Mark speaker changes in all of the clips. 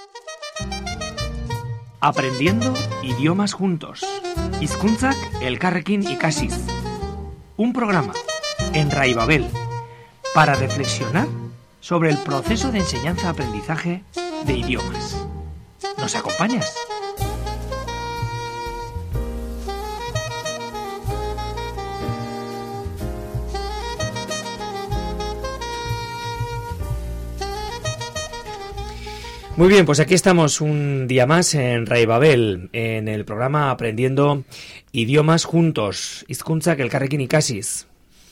Speaker 1: Aprendiendo idiomas juntos. Hizkuntzak elkarrekin ikasiz. Un programa en Rai Babel para reflexionar sobre el proceso de enseñanza-aprendizaje de idiomas. ¿Nos acompañas? Muy bien, pues aquí estamos un día más en Rai Babel, en el programa Aprendiendo idiomas juntos, Hizkuntzak elkarrekin ikasiz.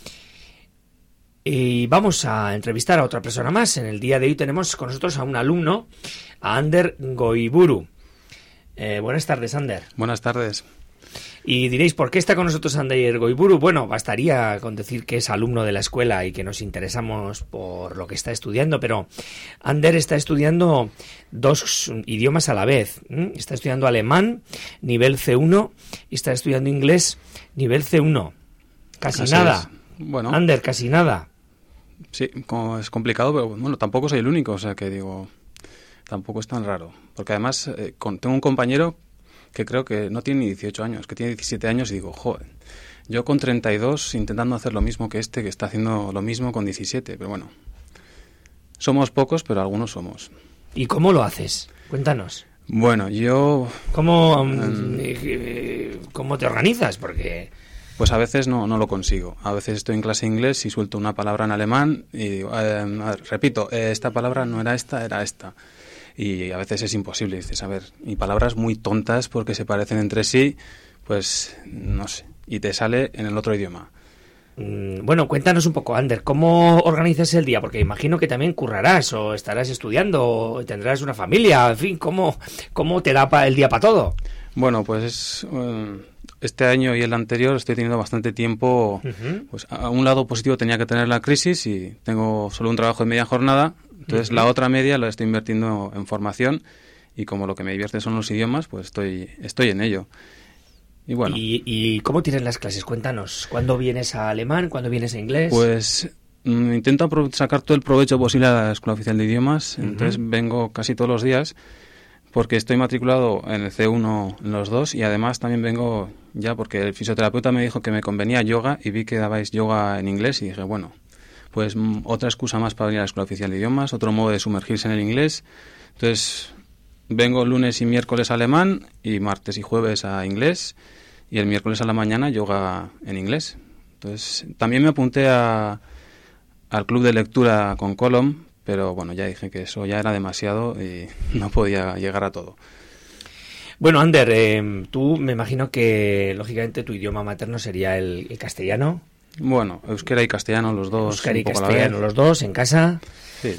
Speaker 1: Y vamos a entrevistar a otra persona más. En el día de hoy tenemos con nosotros a un alumno, a Ander Goiburu. Buenas tardes, Ander.
Speaker 2: Buenas tardes.
Speaker 1: Y diréis, ¿por qué está con nosotros Ander Goiburu? Bueno, bastaría con decir que es alumno de la escuela y que nos interesamos por lo que está estudiando, pero Ander está estudiando dos idiomas a la vez. Está estudiando alemán, nivel C1, y está estudiando inglés, nivel C1. Casi nada.
Speaker 2: Bueno.
Speaker 1: Ander, casi nada.
Speaker 2: Sí, es complicado, pero bueno, tampoco soy el único, o sea que digo, tampoco es tan raro. Porque además tengo un compañero que creo que no tiene ni 18 años, que tiene 17 años y digo, joder, yo con 32 intentando hacer lo mismo que este, que está haciendo lo mismo con 17, pero bueno, somos pocos, pero algunos somos.
Speaker 1: ¿Y cómo lo haces? Cuéntanos.
Speaker 2: Bueno, yo...
Speaker 1: ¿Cómo te organizas? Porque...
Speaker 2: Pues a veces no lo consigo. A veces estoy en clase de inglés y suelto una palabra en alemán y digo, repito, esta palabra no era esta, era esta. Y a veces es imposible, dices, a ver, y palabras muy tontas porque se parecen entre sí, pues no sé, y te sale en el otro idioma.
Speaker 1: Bueno, cuéntanos un poco, Ander, ¿cómo organizas el día? Porque imagino que también currarás o estarás estudiando o tendrás una familia, en fin, ¿cómo te da el día para todo?
Speaker 2: Bueno, pues este año y el anterior estoy teniendo bastante tiempo. Pues a un lado positivo tenía que tener la crisis y tengo solo un trabajo de media jornada. Entonces la otra media la estoy invirtiendo en formación y como lo que me divierte son los idiomas, pues estoy en ello. Y bueno.
Speaker 1: ¿Y cómo tienes las clases? Cuéntanos, ¿cuándo vienes a alemán? ¿Cuándo vienes a inglés?
Speaker 2: Pues intento sacar todo el provecho posible a la Escuela Oficial de Idiomas. Entonces vengo casi todos los días porque estoy matriculado en el C1 en los dos y además también vengo ya porque el fisioterapeuta me dijo que me convenía yoga y vi que dabais yoga en inglés y dije, bueno, pues otra excusa más para venir a la Escuela Oficial de Idiomas, otro modo de sumergirse en el inglés. Entonces, vengo lunes y miércoles a alemán y martes y jueves a inglés y el miércoles a la mañana yoga en inglés. Entonces, también me apunté al club de lectura con Colom, pero bueno, ya dije que eso ya era demasiado y no podía llegar a todo.
Speaker 1: Bueno, Ander, tú me imagino que, lógicamente, tu idioma materno sería el castellano.
Speaker 2: Bueno, euskera y castellano los dos.
Speaker 1: Euskera y castellano los dos en casa.
Speaker 2: Sí.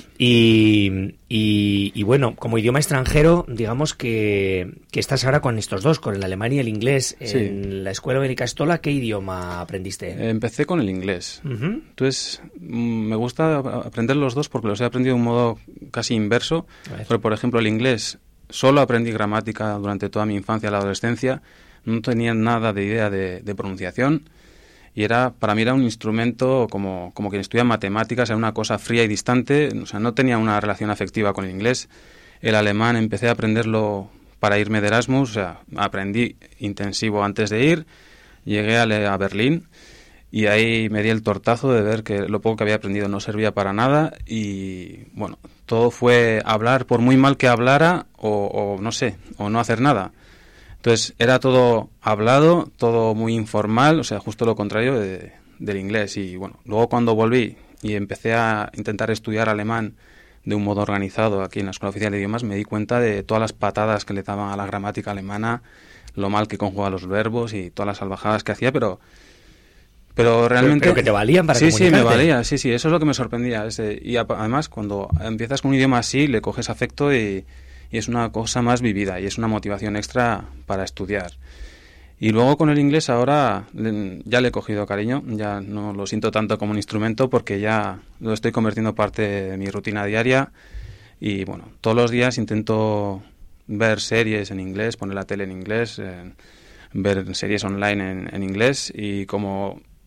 Speaker 1: Y bueno, como idioma extranjero, digamos que estás ahora con estos dos, con el alemán y el inglés.
Speaker 2: Sí.
Speaker 1: En la Escuela Ibérica Estola, ¿qué idioma aprendiste?
Speaker 2: Empecé con el inglés. Entonces, me gusta aprender los dos porque los he aprendido de un modo casi inverso. Pero, por ejemplo, el inglés solo aprendí gramática durante toda mi infancia y la adolescencia. No tenía nada de idea de pronunciación. Y para mí era un instrumento como quien estudia matemáticas, era una cosa fría y distante, o sea, no tenía una relación afectiva con el inglés. El alemán empecé a aprenderlo para irme de Erasmus, o sea, aprendí intensivo antes de ir, llegué a Berlín y ahí me di el tortazo de ver que lo poco que había aprendido no servía para nada y, bueno, todo fue hablar por muy mal que hablara o no sé, o no hacer nada. Entonces era todo hablado, todo muy informal, o sea, justo lo contrario del inglés. Y bueno, luego cuando volví y empecé a intentar estudiar alemán de un modo organizado aquí en la Escuela Oficial de Idiomas, me di cuenta de todas las patadas que le daban a la gramática alemana, lo mal que conjugaba los verbos y todas las salvajadas que hacía, pero realmente...
Speaker 1: Pero que te valían para comunicarte.
Speaker 2: Sí, me valía, sí, eso es lo que me sorprendía. Y además, cuando empiezas con un idioma así, le coges afecto y es una cosa más vivida y es una motivación extra para estudiar. Y luego con el inglés ahora ya le he cogido cariño, ya no lo siento tanto como un instrumento porque ya lo estoy convirtiendo parte de mi rutina diaria y bueno, todos los días intento ver series en inglés, poner la tele en inglés, ver series online en inglés y como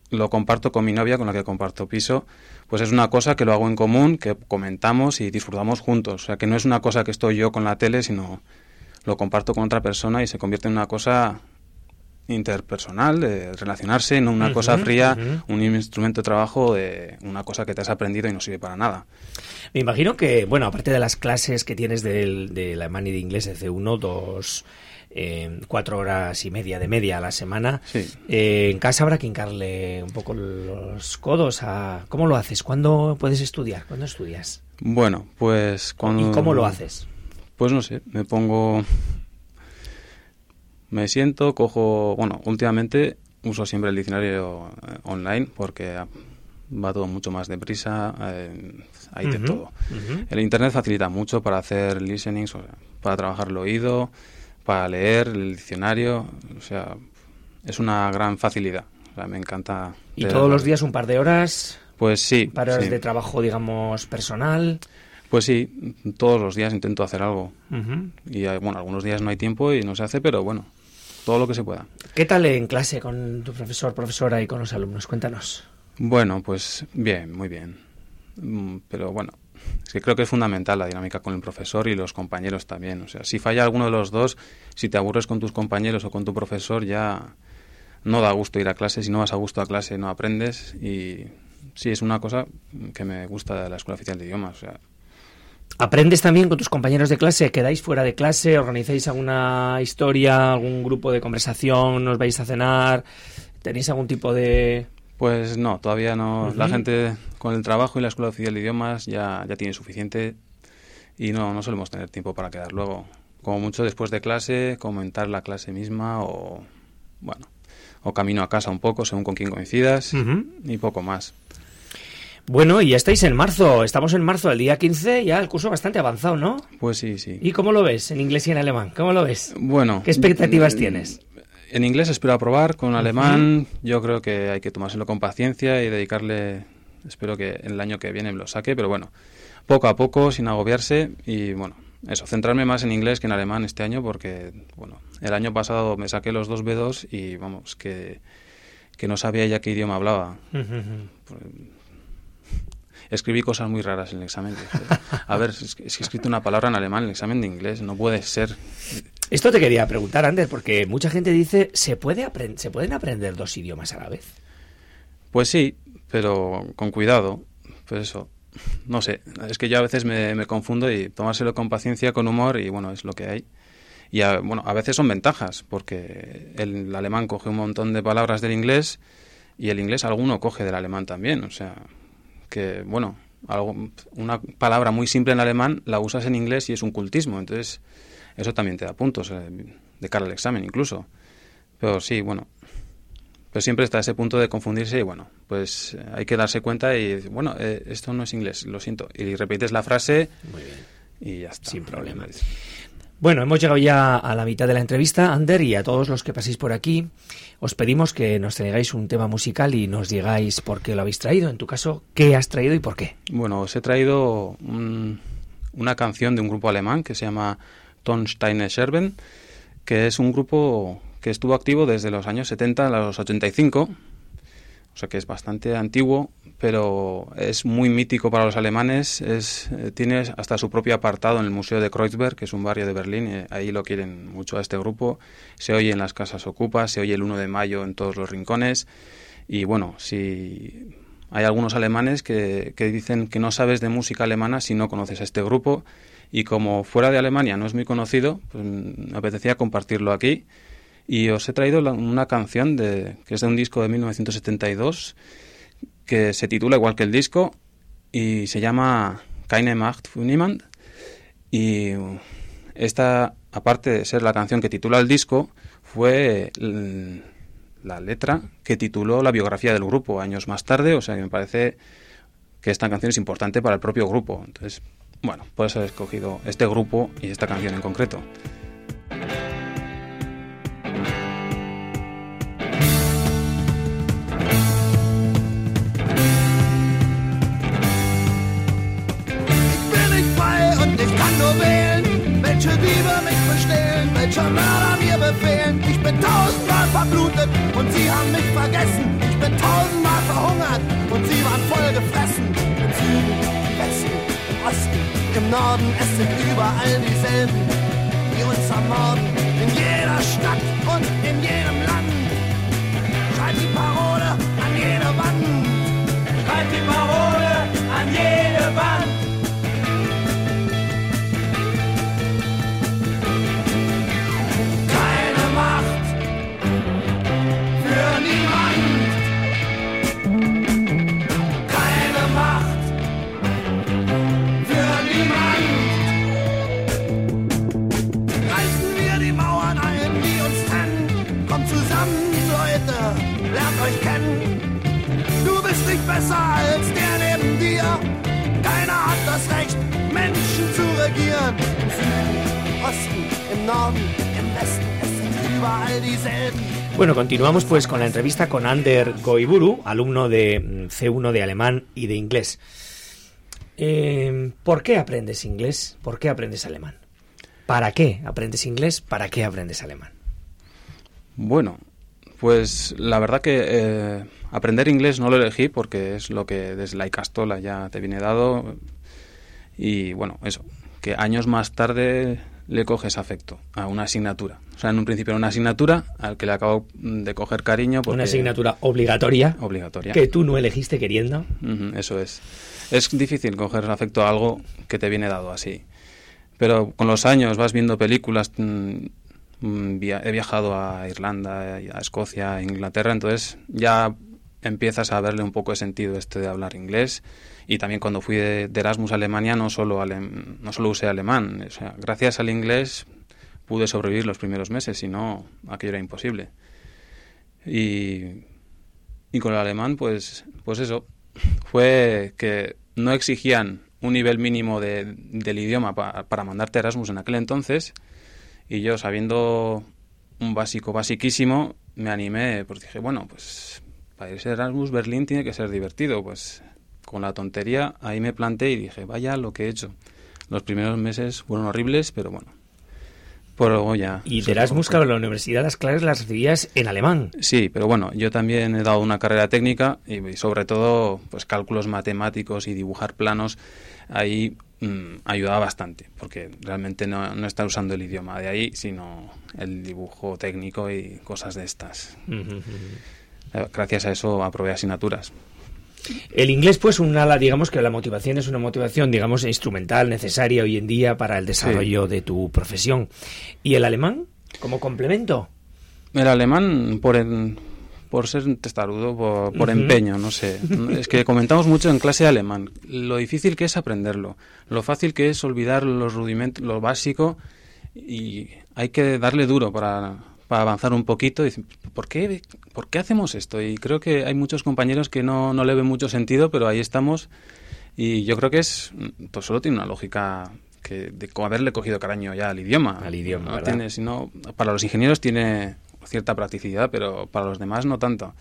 Speaker 2: lo comparto con mi novia, con la que comparto piso, pues es una cosa que lo hago en común, que comentamos y disfrutamos juntos. O sea, que no es una cosa que estoy yo con la tele, sino lo comparto con otra persona y se convierte en una cosa interpersonal, de relacionarse, no una cosa fría, un instrumento de trabajo, de una cosa que te has aprendido y no sirve para nada.
Speaker 1: Me imagino que, bueno, aparte de las clases que tienes de alemán y de inglés de C1, 2, 4 horas y media de media a la semana,
Speaker 2: sí.
Speaker 1: En casa habrá que hincarle un poco los codos a... ¿Cómo lo haces? ¿Cuándo puedes estudiar? ¿Cuándo estudias?
Speaker 2: Bueno, pues cuando...
Speaker 1: ¿Y cómo lo haces?
Speaker 2: Pues no sé, me siento, cojo... Bueno, últimamente uso siempre el diccionario online porque va todo mucho más deprisa, hay de todo. El internet facilita mucho para hacer listenings, o sea, para trabajar el oído, para leer el diccionario, o sea, es una gran facilidad. O sea, me encanta.
Speaker 1: ¿Y todos los días un par de horas?
Speaker 2: Pues sí.
Speaker 1: ¿Para horas de trabajo, digamos, personal?
Speaker 2: Pues sí, todos los días intento hacer algo. Y bueno, algunos días no hay tiempo y no se hace, pero bueno, todo lo que se pueda.
Speaker 1: ¿Qué tal en clase con tu profesor, profesora y con los alumnos? Cuéntanos.
Speaker 2: Bueno, pues bien, muy bien. Pero bueno, es que creo que es fundamental la dinámica con el profesor y los compañeros también. O sea, si falla alguno de los dos, si te aburres con tus compañeros o con tu profesor, ya no da gusto ir a clase. Si no vas a gusto a clase, no aprendes. Y sí, es una cosa que me gusta de la Escuela Oficial de Idiomas. O sea,
Speaker 1: ¿aprendes también con tus compañeros de clase? ¿Quedáis fuera de clase? ¿Organizáis alguna historia, algún grupo de conversación? ¿Os vais a cenar? ¿Tenéis algún tipo de...?
Speaker 2: Pues no, todavía no. La gente con el trabajo y la Escuela Oficial de Idiomas ya tiene suficiente y no solemos tener tiempo para quedar luego. Como mucho después de clase, comentar la clase misma o, bueno, o camino a casa un poco, según con quién coincidas y poco más.
Speaker 1: Bueno, y ya estáis en marzo. Estamos en marzo, el día 15, ya el curso bastante avanzado, ¿no?
Speaker 2: Pues sí, sí.
Speaker 1: ¿Y cómo lo ves en inglés y en alemán? ¿Cómo lo ves?
Speaker 2: Bueno.
Speaker 1: ¿Qué expectativas tienes?
Speaker 2: En inglés espero aprobar, con alemán yo creo que hay que tomárselo con paciencia y dedicarle, espero que el año que viene me lo saque, pero bueno, poco a poco, sin agobiarse y bueno, eso, centrarme más en inglés que en alemán este año porque, bueno, el año pasado me saqué los 2 B2 y vamos, que no sabía ya qué idioma hablaba. Escribí cosas muy raras en el examen. A ver, es que he escrito una palabra en alemán en el examen de inglés, no puede ser.
Speaker 1: Esto te quería preguntar, Ander, porque mucha gente dice, ¿se pueden aprender 2 idiomas a la vez?
Speaker 2: Pues sí, pero con cuidado. Pues eso, no sé, es que yo a veces me confundo y tomárselo con paciencia, con humor y bueno, es lo que hay. Y bueno, a veces son ventajas, porque el alemán coge un montón de palabras del inglés y el inglés alguno coge del alemán también, o sea... que, bueno, una palabra muy simple en alemán la usas en inglés y es un cultismo, entonces eso también te da puntos de cara al examen incluso. Pero sí, bueno, pues siempre está ese punto de confundirse y bueno, pues hay que darse cuenta y bueno, esto no es inglés, lo siento. Y repites la frase.
Speaker 1: Muy bien.
Speaker 2: Y ya está.
Speaker 1: Sin problema. Bueno, hemos llegado ya a la mitad de la entrevista, Ander, y a todos los que paséis por aquí os pedimos que nos traigáis un tema musical y nos digáis por qué lo habéis traído. En tu caso, ¿qué has traído y por qué?
Speaker 2: Bueno, os he traído una canción de un grupo alemán que se llama Tonsteine Scherben, que es un grupo que estuvo activo desde los años 70 a los 85, o sea que es bastante antiguo, pero es muy mítico para los alemanes. Tiene hasta su propio apartado en el Museo de Kreuzberg, que es un barrio de Berlín, ahí lo quieren mucho a este grupo. Se oye en las casas ocupas, se oye el 1 de mayo en todos los rincones. Y bueno, si hay algunos alemanes que dicen que no sabes de música alemana si no conoces a este grupo, y como fuera de Alemania no es muy conocido, pues me apetecía compartirlo aquí. Y os he traído una canción que es de un disco de 1972, que se titula igual que el disco y se llama Keine Macht für Niemand. Y esta, aparte de ser la canción que titula el disco, fue la letra que tituló la biografía del grupo años más tarde, o sea que me parece que esta canción es importante para el propio grupo. Entonces, bueno, por eso he escogido este grupo y esta canción en concreto.
Speaker 3: Welche Diebe mich bestehlen, welche Mörder mir befehlen. Ich bin 1000-mal verblutet und sie haben mich vergessen. Ich bin 1000-mal im Norden, es sind überall dieselben, die uns ermorden. In jeder Stadt und in jedem Land. Schreib die Parole an jede Wand. Schreib die Parole an jede Wand. Keine Macht für niemand. Keine Macht für niemand. Reißen wir die Mauern ein, die uns trennen. Kommt zusammen, Leute, lernt euch kennen. Du bist nicht besser als der neben dir. Keiner hat das Recht, Menschen zu regieren. Im Süden, im Osten, im Norden, im Westen, es sind überall dieselben.
Speaker 1: Bueno, continuamos pues con la entrevista con Ander Goiburu, alumno de C1 de alemán y de inglés. ¿Por qué aprendes inglés? ¿Por qué aprendes alemán? ¿Para qué aprendes inglés? ¿Para qué aprendes alemán?
Speaker 2: Bueno, pues la verdad que aprender inglés no lo elegí porque es lo que desde la Icastola ya te viene dado. Y bueno, eso, que años más tarde le coges afecto a una asignatura. O sea, en un principio era una asignatura al que le acabo de coger cariño. Porque...
Speaker 1: Una asignatura obligatoria.
Speaker 2: Obligatoria.
Speaker 1: Que tú no elegiste queriendo.
Speaker 2: Eso es. Es difícil coger afecto a algo que te viene dado así. Pero con los años vas viendo películas. He viajado a Irlanda, a Escocia, a Inglaterra, entonces ya empiezas a verle un poco de sentido de hablar inglés. Y también cuando fui de Erasmus a Alemania no solo usé alemán, o sea, gracias al inglés pude sobrevivir los primeros meses, si no aquello era imposible. Y con el alemán pues eso, fue que no exigían un nivel mínimo del idioma para mandarte a Erasmus en aquel entonces, y yo sabiendo un básico basiquísimo me animé, pues dije, bueno, pues para irse a Erasmus Berlín tiene que ser divertido, pues con la tontería ahí me planté y dije, vaya lo que he hecho. Los primeros meses fueron horribles, pero bueno. Por luego ya...
Speaker 1: Y de Erasmus, claro, en la universidad las clases las recibías en alemán.
Speaker 2: Sí, pero bueno, yo también he dado una carrera técnica y sobre todo pues cálculos matemáticos y dibujar planos, ahí ayudaba bastante, porque realmente no estar usando el idioma de ahí, sino el dibujo técnico y cosas de estas. Gracias a eso aprobé asignaturas.
Speaker 1: El inglés, pues, digamos que la motivación es una motivación, digamos, instrumental, necesaria hoy en día para el desarrollo de tu profesión. ¿Y el alemán como complemento?
Speaker 2: El alemán por ser testarudo, por empeño, no sé. Es que comentamos mucho en clase de alemán lo difícil que es aprenderlo, lo fácil que es olvidar los rudimentos, lo básico, y hay que darle duro para avanzar un poquito. Y ¿por qué hacemos esto? Y creo que hay muchos compañeros que no le ven mucho sentido, pero ahí estamos, y yo creo que pues solo tiene una lógica de haberle cogido cariño ya al idioma.
Speaker 1: ¿no?
Speaker 2: Sino, para los ingenieros tiene cierta practicidad, pero para los demás no tanto.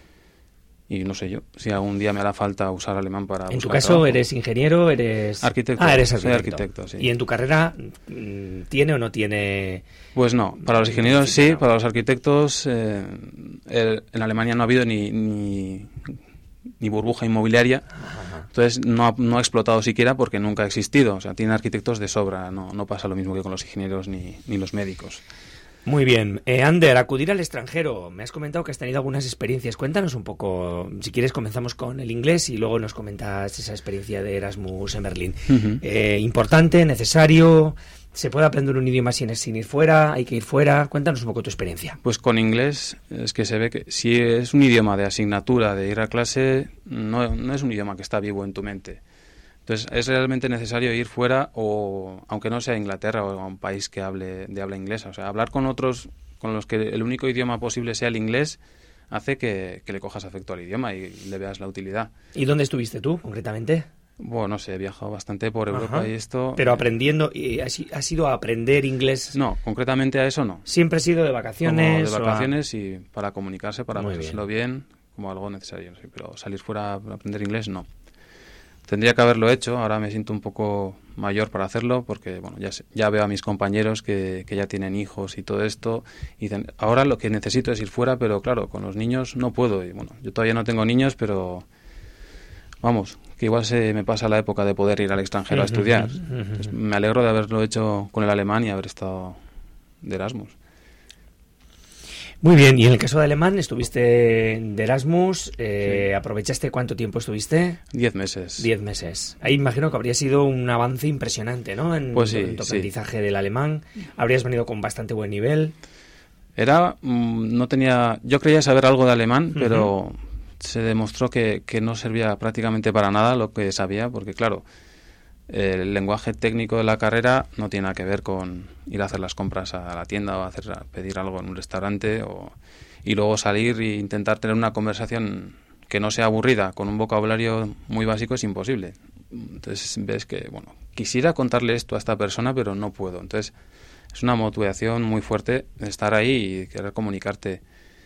Speaker 2: Y no sé yo, si algún día me hará falta usar alemán para buscar
Speaker 1: En tu caso,
Speaker 2: trabajo.
Speaker 1: ¿Eres ingeniero? ¿Eres
Speaker 2: arquitecto?
Speaker 1: Eres arquitecto.
Speaker 2: Soy arquitecto, sí.
Speaker 1: ¿Y en tu carrera tiene o no tiene...?
Speaker 2: Pues no, para los ingenieros sí, para los arquitectos en Alemania no ha habido ni burbuja inmobiliaria.
Speaker 1: Ajá.
Speaker 2: Entonces no ha explotado siquiera porque nunca ha existido. O sea, tienen arquitectos de sobra, no pasa lo mismo que con los ingenieros ni los médicos.
Speaker 1: Muy bien. Ander, acudir al extranjero. Me has comentado que has tenido algunas experiencias. Cuéntanos un poco. Si quieres comenzamos con el inglés y luego nos comentas esa experiencia de Erasmus en Berlín.
Speaker 2: Uh-huh.
Speaker 1: Importante, necesario. ¿Se puede aprender un idioma sin ir fuera? ¿Hay que ir fuera? Cuéntanos un poco tu experiencia.
Speaker 2: Pues con inglés es que se ve que si es un idioma de asignatura, de ir a clase, no es un idioma que está vivo en tu mente. Entonces es realmente necesario ir fuera, o aunque no sea Inglaterra o a un país que hable de habla inglesa. O sea, hablar con otros con los que el único idioma posible sea el inglés hace que le cojas afecto al idioma y le veas la utilidad.
Speaker 1: ¿Y dónde estuviste tú, concretamente?
Speaker 2: Bueno, no sé, he viajado bastante por Europa.
Speaker 1: Ajá.
Speaker 2: Y esto...
Speaker 1: Pero aprendiendo, ¿has ido a aprender inglés?
Speaker 2: No, concretamente a eso no.
Speaker 1: ¿Siempre has ido de vacaciones?
Speaker 2: Como de vacaciones y para comunicarse, para pasárselo bien, como algo necesario. Sí, pero salir fuera a aprender inglés, no. Tendría que haberlo hecho, ahora me siento un poco mayor para hacerlo, porque bueno, ya veo a mis compañeros que ya tienen hijos y todo esto, y dicen, ahora lo que necesito es ir fuera, pero claro, con los niños no puedo. Y bueno, yo todavía no tengo niños, pero vamos, que igual se me pasa la época de poder ir al extranjero a estudiar. Pues me alegro de haberlo hecho con el alemán y haber estado de Erasmus.
Speaker 1: Muy bien, y en el caso de alemán, estuviste de Erasmus, ¿aprovechaste cuánto tiempo estuviste?
Speaker 2: 10 meses.
Speaker 1: 10 meses. Ahí imagino que habría sido un avance impresionante, ¿no? En tu aprendizaje del alemán. Habrías venido con bastante buen nivel.
Speaker 2: Yo creía saber algo de alemán, pero se demostró que no servía prácticamente para nada lo que sabía, porque claro, el lenguaje técnico de la carrera no tiene nada que ver con ir a hacer las compras a la tienda o pedir algo en un restaurante y luego salir e intentar tener una conversación que no sea aburrida con un vocabulario muy básico es imposible. Entonces ves que, quisiera contarle esto a esta persona, pero no puedo. Entonces es una motivación muy fuerte estar ahí y querer comunicarte.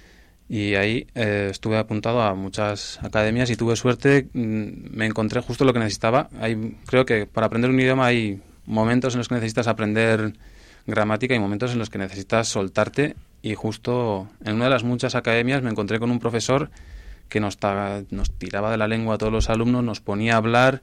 Speaker 2: Y ahí estuve apuntado a muchas academias y tuve suerte, me encontré justo lo que necesitaba. Creo que para aprender un idioma hay momentos en los que necesitas aprender gramática y momentos en los que necesitas soltarte, y justo en una de las muchas academias me encontré con un profesor que nos tiraba de la lengua a todos los alumnos, nos ponía a hablar,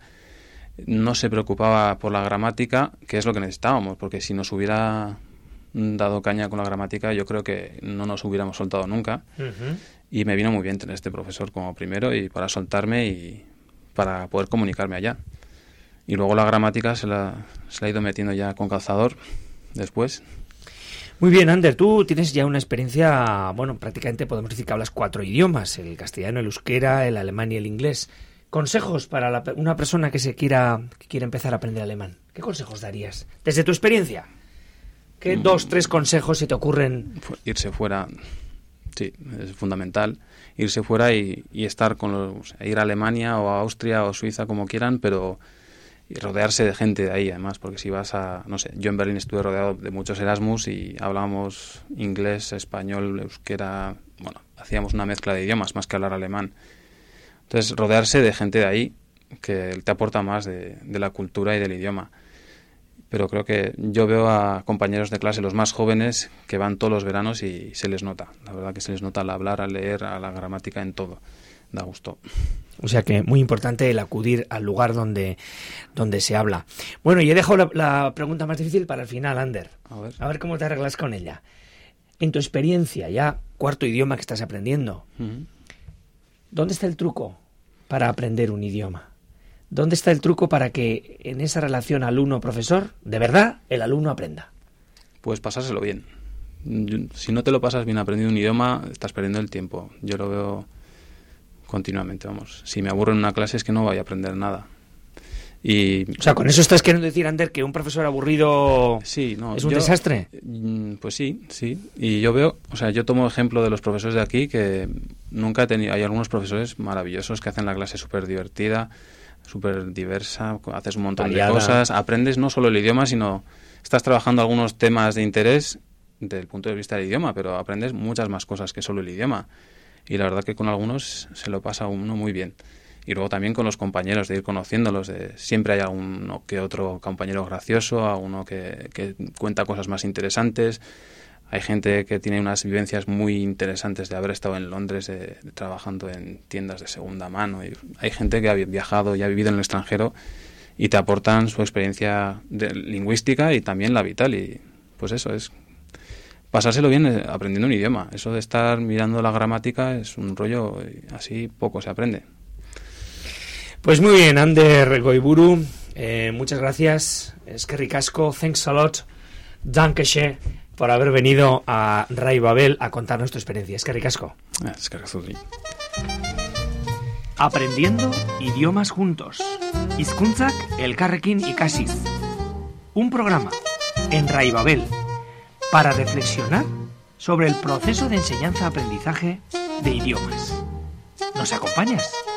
Speaker 2: no se preocupaba por la gramática, que es lo que necesitábamos, porque si nos hubiera dado caña con la gramática, yo creo que no nos hubiéramos soltado nunca. Y me vino muy bien tener este profesor como primero y para soltarme y para poder comunicarme allá. Y luego la gramática se la ha ido metiendo ya con calzador después.
Speaker 1: Muy bien, Ander, tú tienes ya una experiencia, prácticamente podemos decir que hablas 4 idiomas, el castellano, el euskera, el alemán y el inglés. ¿Consejos para una persona que quiera empezar a aprender alemán? ¿Qué consejos darías desde tu experiencia? ¿Qué 2, 3 consejos se te ocurren?
Speaker 2: Irse fuera, sí, es fundamental. Irse fuera y estar ir a Alemania o a Austria o Suiza, como quieran, pero y rodearse de gente de ahí, además, porque si vas yo en Berlín estuve rodeado de muchos Erasmus y hablábamos inglés, español, euskera, hacíamos una mezcla de idiomas más que hablar alemán. Entonces, rodearse de gente de ahí que te aporta más de la cultura y del idioma. Pero creo que yo veo a compañeros de clase, los más jóvenes, que van todos los veranos y se les nota. La verdad que se les nota al hablar, al leer, a la gramática, en todo. Da gusto.
Speaker 1: O sea que muy importante el acudir al lugar donde se habla. Bueno, y he dejado la pregunta más difícil para el final, Ander. A ver cómo te arreglas con ella. En tu experiencia, ya 4º idioma que estás aprendiendo, ¿dónde está el truco para aprender un idioma? ¿Dónde está el truco para que en esa relación alumno-profesor, de verdad, el alumno aprenda?
Speaker 2: Pues pasárselo bien. Si no te lo pasas bien aprendiendo un idioma, estás perdiendo el tiempo. Yo lo veo continuamente, Si me aburro en una clase es que no voy a aprender nada.
Speaker 1: O sea, ¿con eso estás queriendo decir, Ander, que un profesor aburrido es un desastre?
Speaker 2: Pues sí. Y yo veo, yo tomo ejemplo de los profesores de aquí, que nunca he tenido... Hay algunos profesores maravillosos que hacen la clase súper divertida, súper diversa, haces un montón de cosas, aprendes no solo el idioma, sino estás trabajando algunos temas de interés desde el punto de vista del idioma, pero aprendes muchas más cosas que solo el idioma. Y la verdad que con algunos se lo pasa uno muy bien. Y luego también con los compañeros, de ir conociéndolos. Siempre hay alguno que otro compañero gracioso, alguno que cuenta cosas más interesantes. Hay gente que tiene unas vivencias muy interesantes de haber estado en Londres trabajando en tiendas de segunda mano. Y hay gente que ha viajado y ha vivido en el extranjero y te aportan su experiencia lingüística y también la vital. Y pues eso es pasárselo bien aprendiendo un idioma. Eso de estar mirando la gramática es un rollo, así poco se aprende.
Speaker 1: Pues muy bien, Ander Goiburu, muchas gracias. Eskerrik asko, thanks a lot, dankeschön, por haber venido a Rai Babel a contarnos tu experiencia. Eskerrik asko. Aprendiendo idiomas juntos. Hizkuntzak elkarrekin ikasiz. Un programa en Rai Babel para reflexionar sobre el proceso de enseñanza-aprendizaje de idiomas. ¿Nos acompañas?